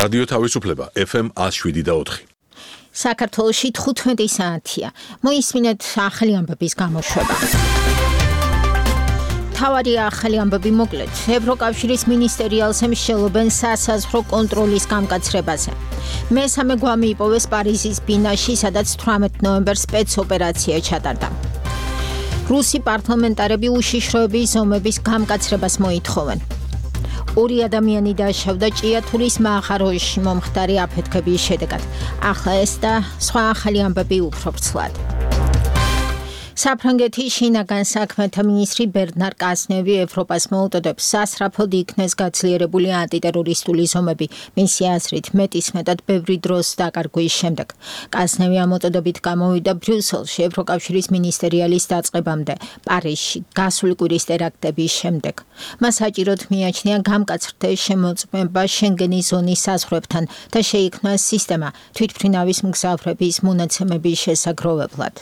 რადიო თავისუფლება FM 107.4. საქართველოში 15 საათია. მოისმინეთ ახალი ამბების გამოშვება. თავარი ახალი ამბები მოკლედ. ევროკავშირის მინისტერიალს ემსჯელობენ სასაზღვრო კონტროლის გამკაცრებაზე. მესამე გვამი იპოვეს პარიზის ბინაში, სადაც 18 ნოემბერს სპეცოპერაცია ჩატარდა. რუსი პარლამენტარები უშიშროების ზომების გამკაცრებას მოითხოვენ. 2 ადამიანი დააშავდა ჭიათურის მაღაროში მომხდარი აფეთქების შედეგად. ახლა ეს და სხვა ახალი ამბები უფრო ვრცლად. საფრანგეთის შინაგან საქმეთა მინისტრი ბერნარ კაზნევი ევროპას მოუდოდებს სასწრაფოდ იქნეს გაძლიერებული ანტიტერორისტული ზომები, მისი აზრით მეტისმეტად ბევრი დროს დაკარგვის შემდეგ. კაზნევი ამ მოტოდებით გამოვიდა ბრიუსელში ევროკავშირის მინისტერიალის დაწყებამდე, პარიზში გასული კვირის ტერაქტების შემდეგ. მას საჭიროდ მიაჩნია გამკაცრდეს შემოწმება შენგენის ზონის საზღვრებთან და შეიქმნა სისტემა თვითმფრინავის მგზავრების მონაცემების შესაგროვებლად.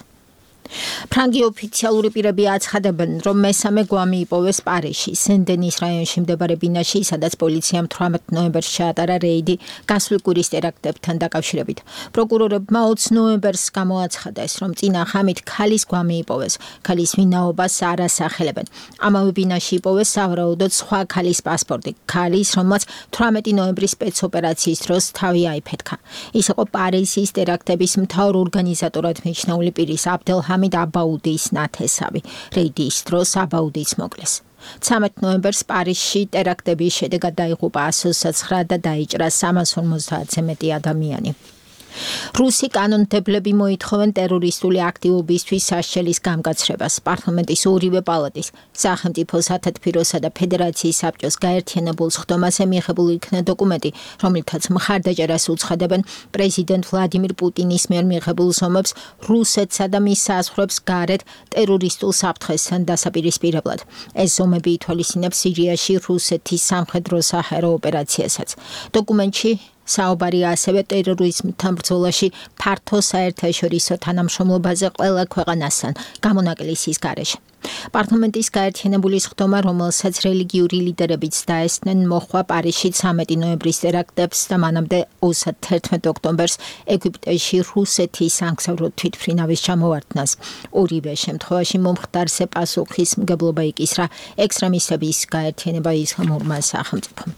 ფრანგი ოფიციალური პირები აცხადებენ, რომ მესამე გვამი იპოვეს პარიზში, სენ-დენის რაიონში მდებარე ბინაში, სადაც პოლიციამ 18 ნოემბერს ჩაატარა რეიდი გასული კვირის ტერაქტებთან დაკავშირებით. პროკურორებმა 20 ნოემბერს გამოაცხადეს, რომ წინა ღამით ქალის გვამი იპოვეს. ქალის ვინაობას არ ასახელებენ. ამავე ბინაში იპოვეს სავარაუდოდ სხვა ქალის პასპორტი, ქალის, რომელმაც 18 ნოემბრის სპეცოპერაციის დროს თავი აიფეთქა. ის იყო პარიზის ტერაქტების მთავარ ორგანიზატორად მიჩნეული პირის აბდელჰამიდ აბაუდის ნათესავი. რეიდის დროს აბაუდიც მოკლეს. 13 ნოემბერს პარიზში ტერაქტების შედეგად დაიღუპა 129 და დაიჭრა 350-ზე მეტი ადამიანი. რუსი კანონმდებლები მოითხოვენ ტერორისტული აქტივობისთვის სასჯელის გამკაცრებას. პარლამენტის ორივე პალატის, სახელმწიფო სათათბიროსა და ფედერაციის საბჭოს გაერთიანებულ სხდომაზე მიიღებული იქნა დოკუმენტი, რომლითაც მხარდაჭერას უცხადებენ პრეზიდენტ ვლადიმირ პუტინის მიერ მიიღებულ ზომებს რუსეთსა და მის საზღვრებს გარეთ ტერორისტულ საფრთხესთან დასაპირისპირებლად. ეს ზომები ითვალისწინებს სირიაში რუსეთის სამხედრო საჰაერო ოპერაციასაც. დოკუმენტში საუბარია ასევე ტერორიზმთან ბრძოლაში ფართო საერთაშორისო თანამშრომლობაზე ყველა ქვეყანასთან გამონაკლისის გარეშე. პარლამენტის გაერთიანებული სხდომა, რომელსაც რელიგიური ლიდერებიც დაესწნენ, მოხდა პარიზში 13 ნოემბრის ტერაქტებს და მანამდე 31 ოქტომბერს ეგვიპტეში რუსეთის სამგზავრო თვითმფრინავის ჩამოვარდნას. ორივე შემთხვევაში მომხდარზე პასუხისმგებლობა იკისრა ექსტრემისტების გაერთიანება ისლამურმა სახელმწიფომ.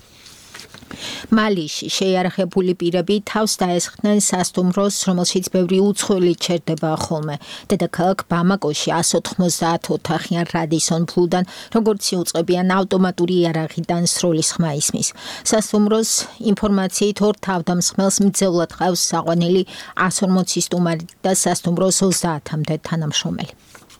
მალიში შეიარაღებული პირები თავს დაესხნენ სასტუმროს, რომელშიც ბევრი უცხოელი ჩერდება ხოლმე. დედაქალაქ ბამაკოში 190 ოთახიან რადისონ ბლუდან, როგორც იუწყებიან ავტომატური იარაღიდან სროლის ხმა ისმის. სასტუმროს ინფორმაციით ორ თავდამსხმელს მძევლად ყავს საყვანილი 140 სტუმარი და სასტუმროს 30-მდე თანამშრომელი.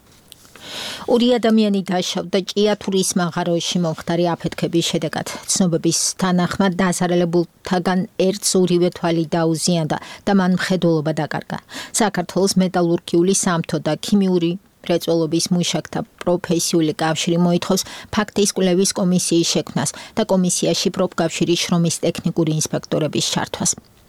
2 ადამიანი დააშავდა ჭიათურის მაღაროში მომხდარი აფეთქების შედეგად. ცნობების თანახმად დასარელებულთაგან ერთს ორივე თვალი დაუზიანდა და მან მხედველობა დაკარგა. საქართველოს მეტალურგიული სამთო და ქიმიური მრეწველობის მუშაკთა პროფესიული კავშირი მოითხოვს ფაქტის კვლევის კომისიის შექმნას და კომისიაში პროფკავშირის შრომის ტექნიკური ინსპექტორების ჩართვას.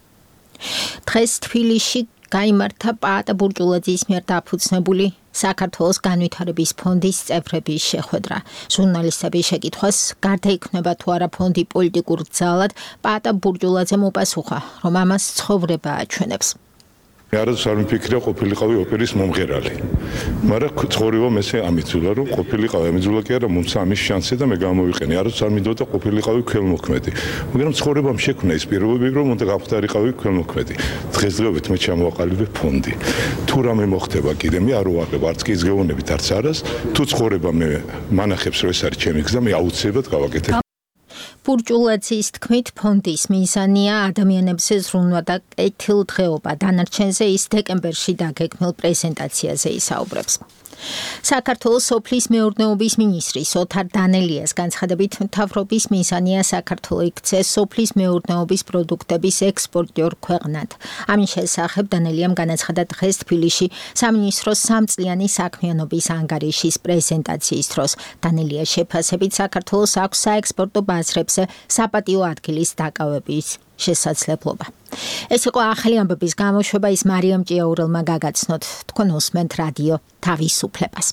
დღეს თბილისში გაიმართა პაატა ბურჯულაძის მიერ დაფუძნებული საქართველოს განვითარების ფონდის წევრების შეხვედრა. ჟურნალისტების შეკითხვას გარდაიქმნება თუ არა ფონდი პოლიტიკურ ძალად, პაატა ბურჯულაძემ უპასუხა, რომ ამას ცხოვრება აჩვენებს. არც არ მიფიქრია ყოფილიყავი ოპერის მომღერალი. მაგრამ ცხოვრება მესე ამიძულა, რომ ყოფილიყავი ამიძულა კი არა, მომცა ამის შანსი და მე გამოვიყენე. არც არ მინდოდა ყოფილიყავი ქველმოქმედი. მაგრამ ცხოვრებამ შექმნა ის პირობები, რომ უნდა გავხდარიყავი ქველმოქმედი. დღესდღეობით მე ჩამოვაყალიბე ფონდი. თუ რამე მოხდება კიდე, მე არ ვუყალიბ არც კი ზგეონებით, არც არას. თუ ცხოვრება მე მანახებს, რომ ეს არის ჩემი გზა, მე აუცილებლად გავაკეთებ. ბურჯულაძის თქმით, ფონდის მიზანია ადამიანებზე ზრუნვა და კეთილდღეობა. დანარჩენზე ის დეკემბერში დაგეგმილ პრეზენტაციაზე ისაუბრებს. საქართველოს სოფლის მეურნეობის მინისტრის ოთარ დანელიას განცხადებით, მთავრობის მიზანია საქართველო იქცეს სოფლის მეურნეობის პროდუქტების ექსპორტიორ ქვეყნად. ამის შესახებ დანელიამ განაცხადა დღეს თბილისში სამინისტროს 3 წლიანი საქმიანობის ანგარიშის პრეზენტაციის დროს. დანელიას შეფასებით საქართველოს აქვს საექსპორტო ბაზრებზე საპატიო ადგილის დაკავების შესაძლებლობა. ეს იყო ახალი ამბების გამოშვება, ის მარიამ ჭიაურელმა გაგაცნოთ. თქვენ უსმენთ რადიო თავისუფლებას.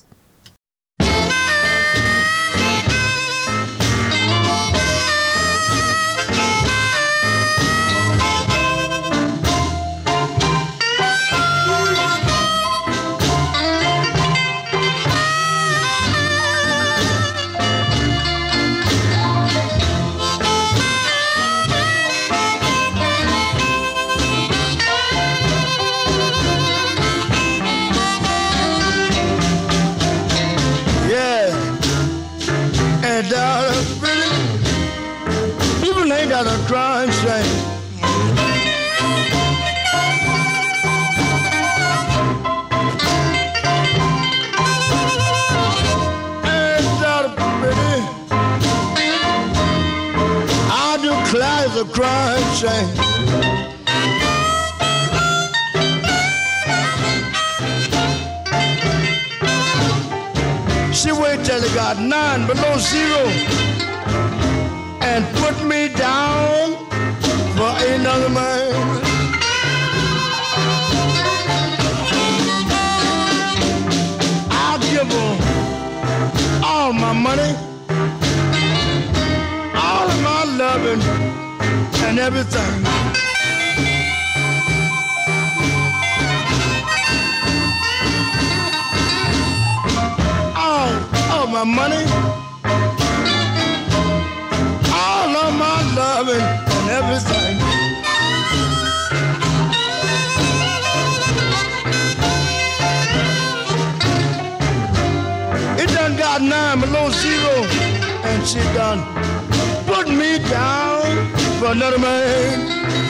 crying shame. And daughter pretty, I do cries of crying shame. She waited till it got 9 below zero and put me down for another man. I'll give her all my money, all of my loving and everything. All my money, all of my loving and everything. It done got 9 below zero, and she done put me down for another man.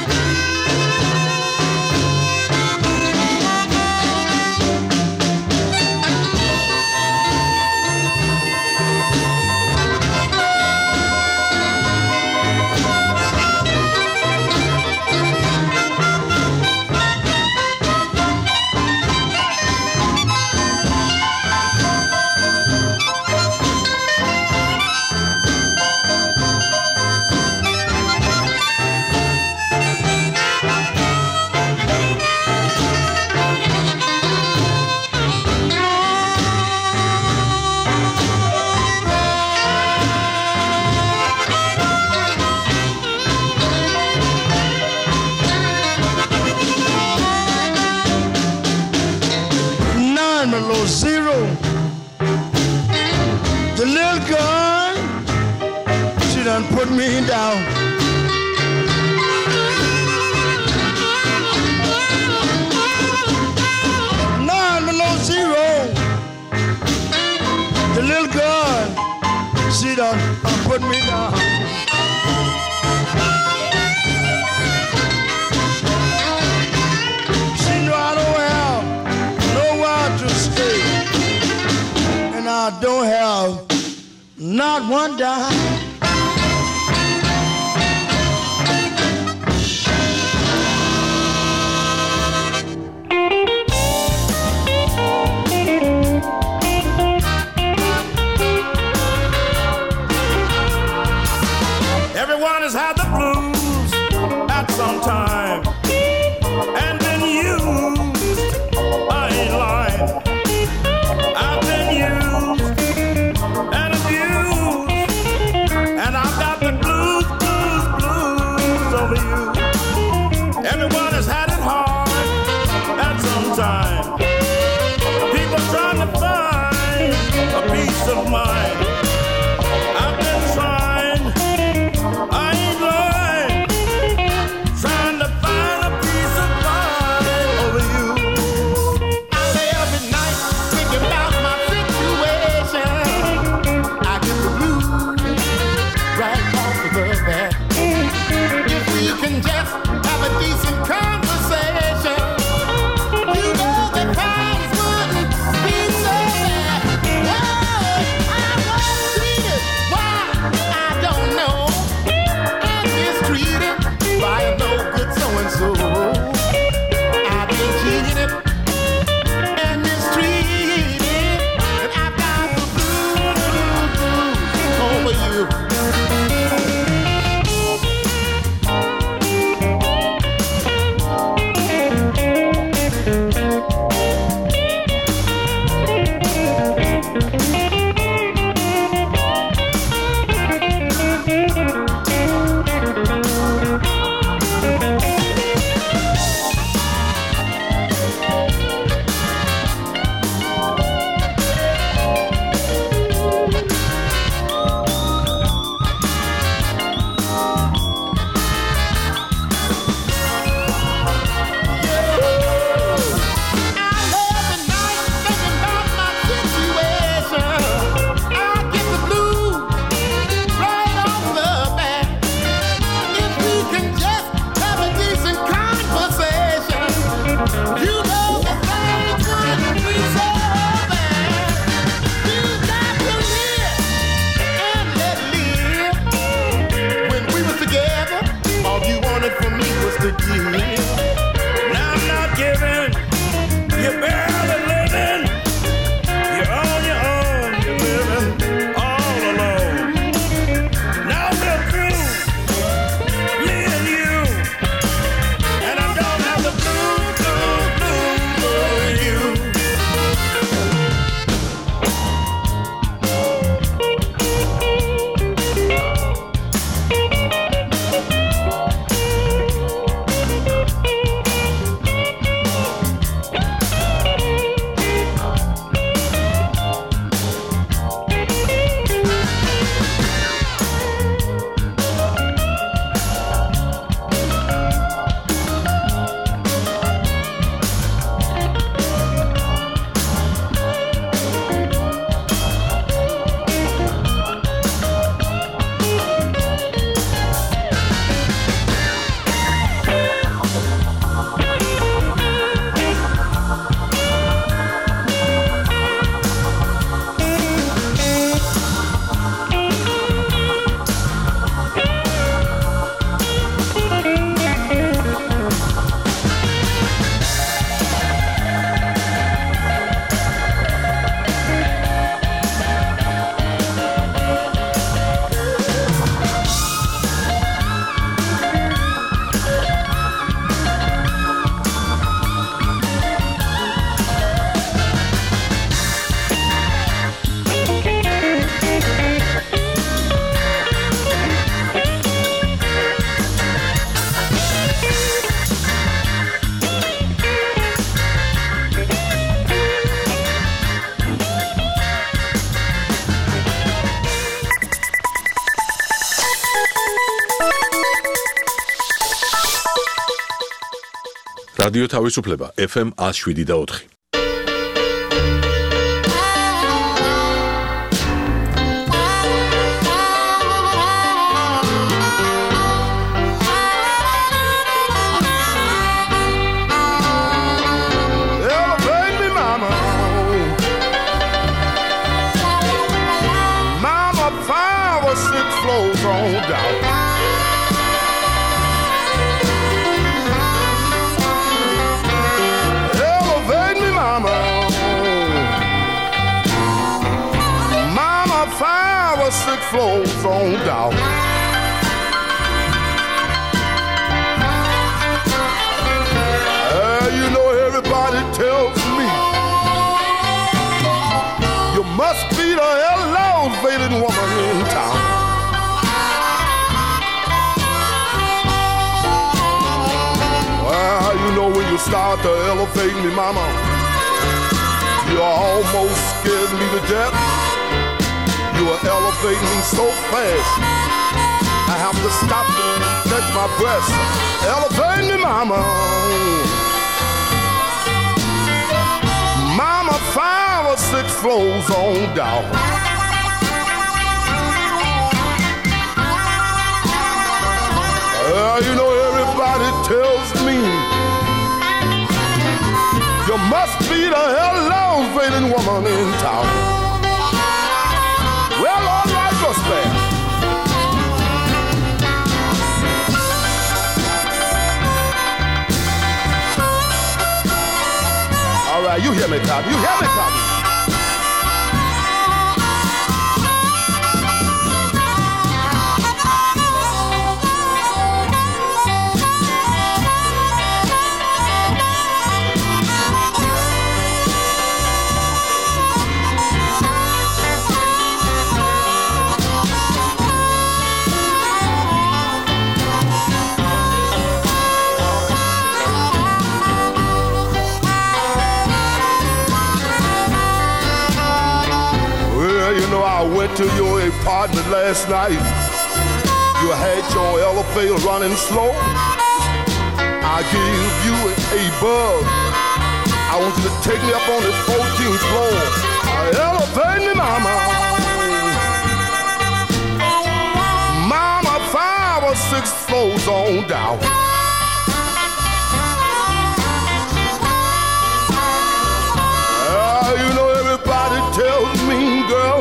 Below zero, the little girl, she done put me down. 9 below zero, the little girl, she done put me down. She know I don't have nowhere to stay, and I don't have not one dime. Everyone has had the blues at some time and been used. I ain't lying. I've been used and abused, and I've got the blues, blues, blues over you. Everyone has had it hard at some time. People trying to find a peace of mind. I've been trying, I ain't lying, trying to find a peace of mind over you. I lay up at night thinking about my situation. I get the blues right off of the bat. If we can just have a decent conversation, you know the times wouldn't be so bad. Oh, I რადიო თავისუფლება FM 107.4. Flows on down. You know everybody tells me you must be the elevated woman in town. Well, you know when you start to elevate me, mama, you almost scared me to death. You are elevating me so fast, I have to stop and catch my breath. Elevate me, mama. Mama, 5 or 6 floors on down. You know everybody tells me you must be the elevating woman in town. Well, all right, go spare. All right, you hear me, Copy. You hear me, Copy. I went to your apartment last night. You had your elevator running slow. I gave you a bug. I want you to take me up on the 14th floor. Elevate me, mama. Mama, 5 or 6 floors on down. You know everybody tells me, girl,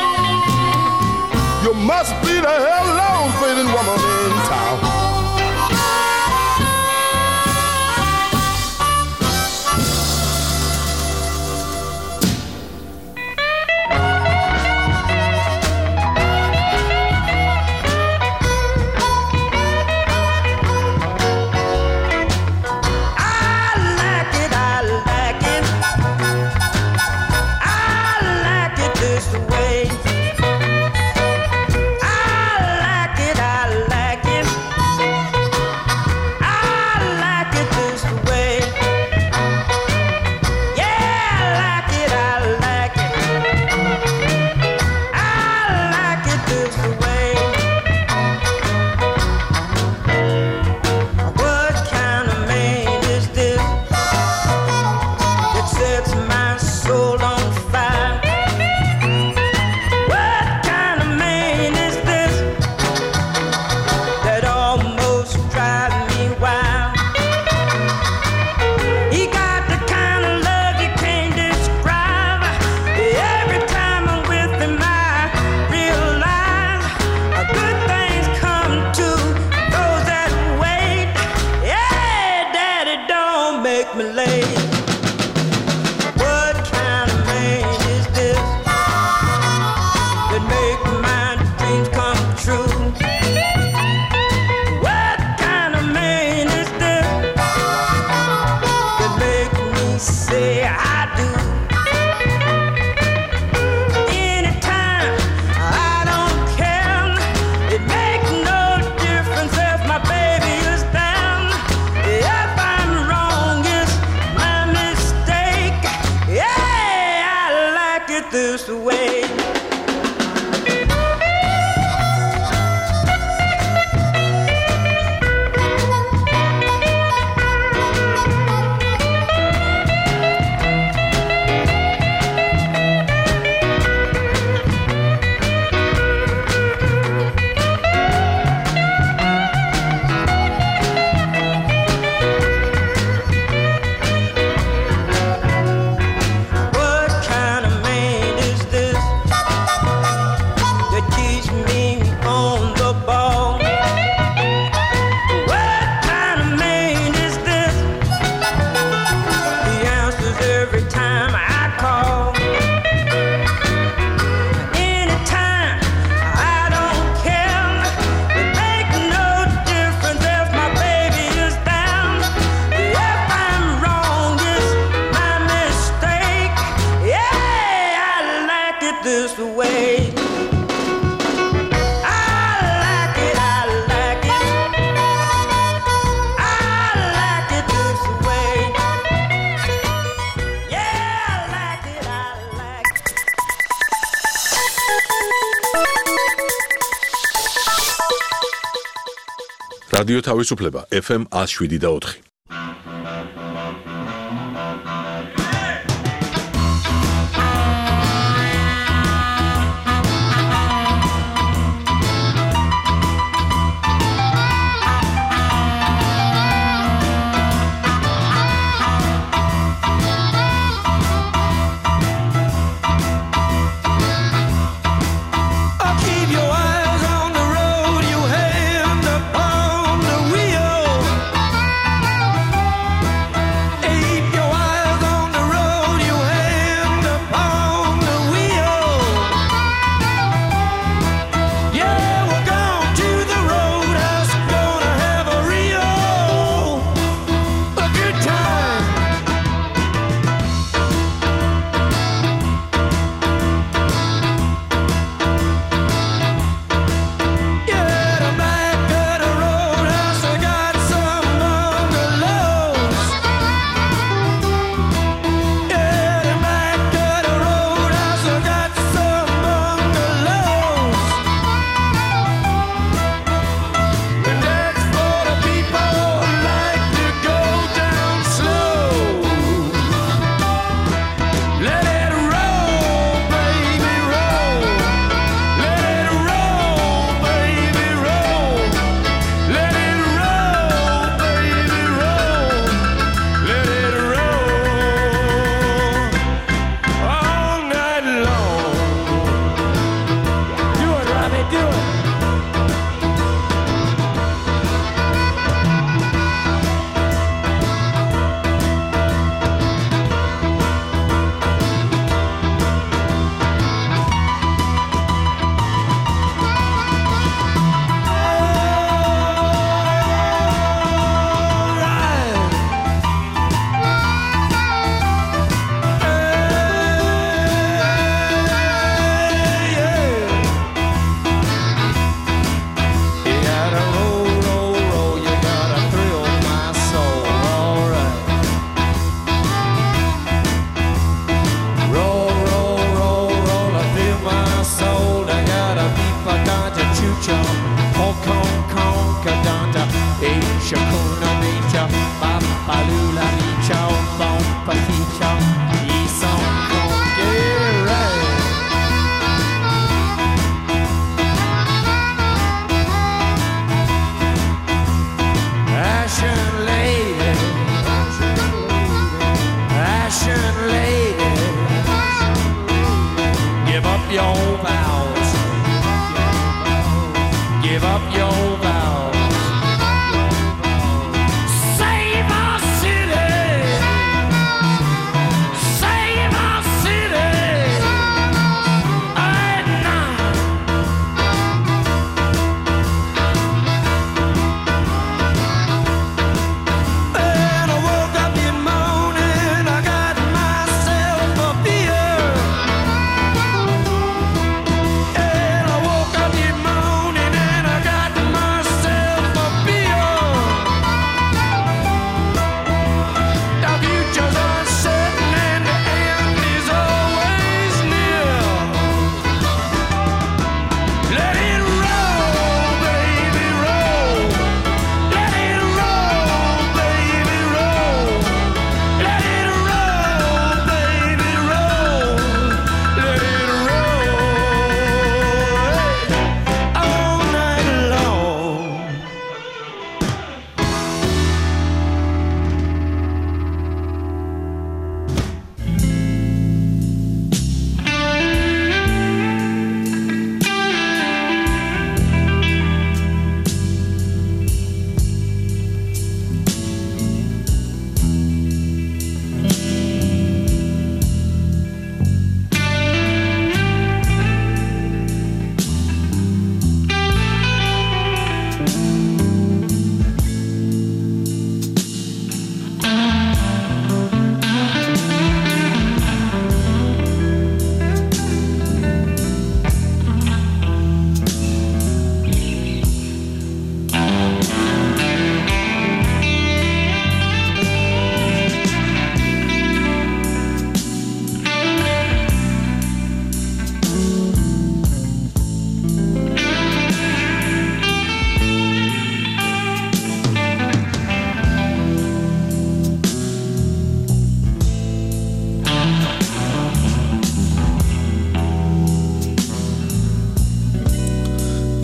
you must be the elevating woman in town. just the way. I like it, I like it. I like it just the way. Yeah, I like it, I like it. რადიო თავისუფლება FM 107.4.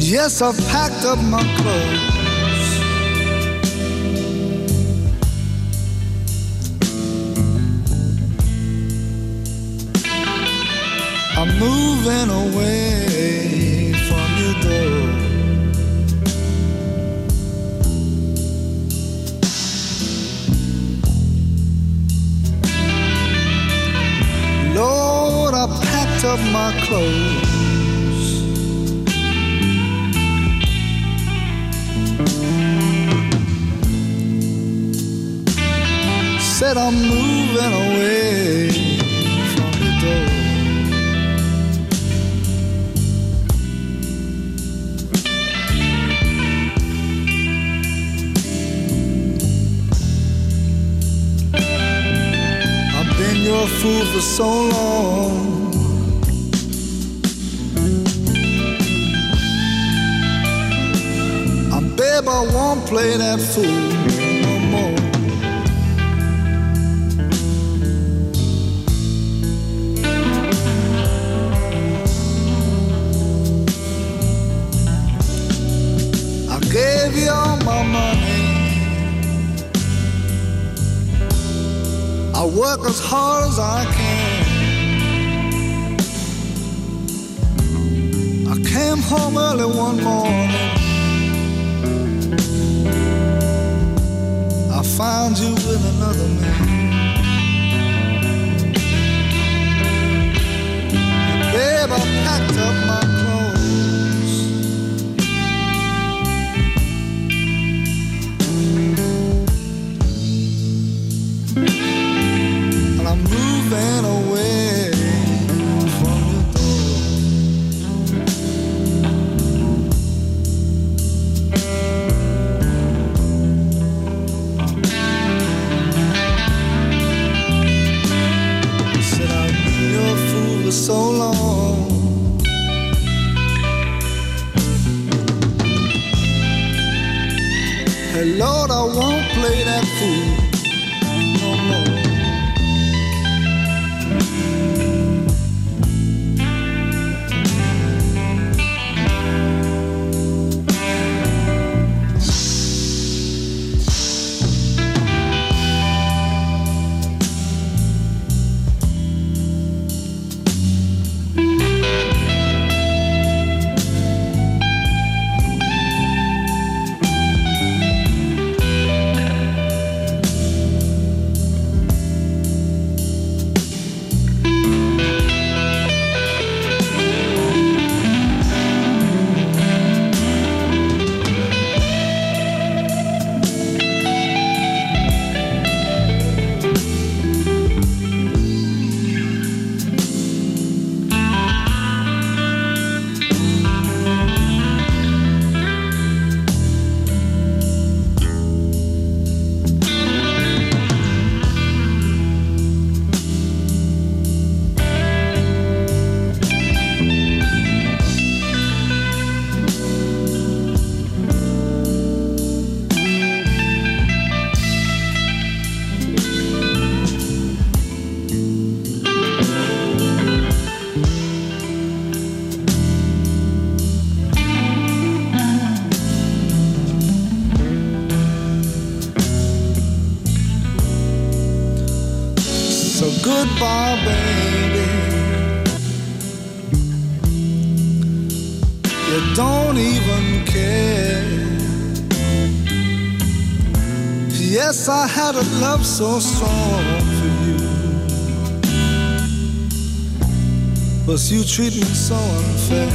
Yes, I've packed up my clothes. I'm moving away from your door. Lord, I packed up my clothes. Said I'm moving away from the door. I've been your fool for so long. Babe, I won't play that fool no more. I gave you all my money. I work as hard as I can. I came home early one morning. I found you with another man. And babe, I packed up my clothes. And I'm moving away from your door. Said I've been your fool for so long. Hey Lord, I won't play that fool no more. So goodbye, baby. You don't even care. Yes, I had a love so strong for you, but you treat me so unfair.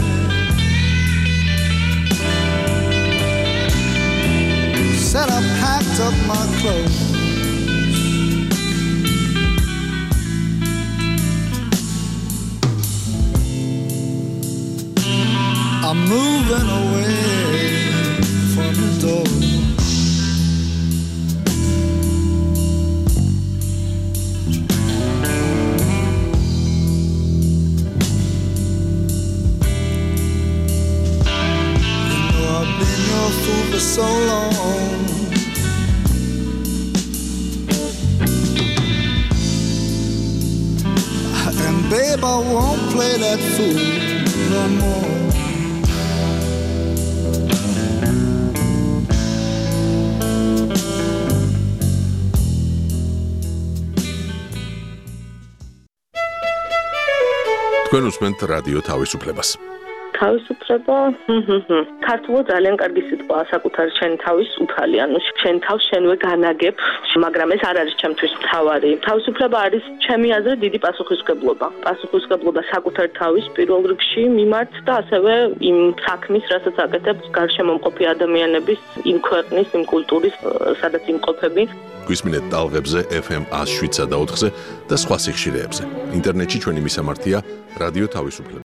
Said I packed up my clothes. I'm moving away from the door. You know I've been your fool for so long. And babe, I won't play that fool no more. თქვენ უსმენთ რადიო თავისუფლებას. თავისუფლება ქართულად ძალიან კარგი სიტყვაა საკუთარი შენი თავის უფალი, ანუ შენ თავს შენვე განაგებ, მაგრამ ეს არ არის ჩემთვის მთავარი. თავისუფლება არის ჩემი აზრით დიდი პასუხისმგებლობა. პასუხისმგებლობა საკუთარი თავის პირველ რიგში მიმართ და ასევე იმ საქმის, რასაც აკეთებ გარშემო მყოფი ადამიანების, იმ ქვეყნის, იმ კულტურის, სადაც იმყოფები. გვისმინეთ ტალღებზე FM 107 და 4-ზე და სხვა სიხშირეებზე. ინტერნეტში ჩვენი მისამართია რადიო თავისუფლება.